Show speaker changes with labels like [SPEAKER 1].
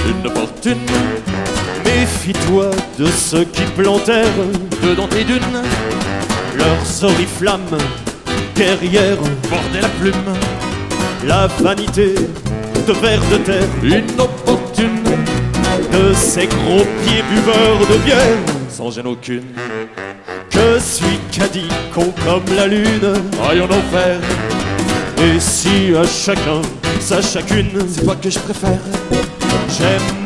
[SPEAKER 1] une fortune.
[SPEAKER 2] Méfie-toi de ceux qui plantèrent
[SPEAKER 1] Dedans tes dunes,
[SPEAKER 2] leurs oriflammes guerrières,
[SPEAKER 1] bordaient la plume.
[SPEAKER 2] la vanité de vers de terre,
[SPEAKER 1] Inopportune,
[SPEAKER 2] de ces gros pieds buveurs de bière.
[SPEAKER 1] sans gêne aucune.
[SPEAKER 2] Je suis caddie, con comme la lune.
[SPEAKER 1] Aïe en enfer,
[SPEAKER 2] Et si à chacun sa chacune,
[SPEAKER 1] c'est toi que je préfère.
[SPEAKER 2] j'aime